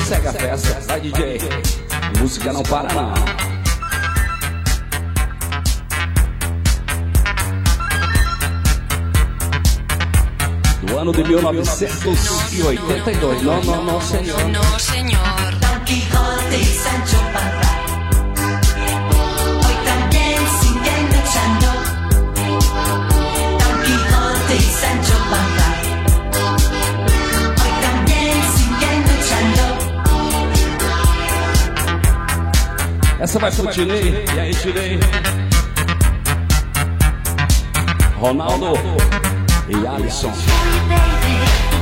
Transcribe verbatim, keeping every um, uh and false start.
segue a festa. Vai, D J. Música não para, não. Do ano de mil novecentos e oitenta e dois. Não, não, não, senhor. No, señor. Don Quijote y Sancho Panza. Hoy también siguen luchando. Don Quijote y Sancho Panza. Hoy también siguen luchando. Essa vai pro Tilei. E aí, Tilei? Ronaldo e Alisson. Baby.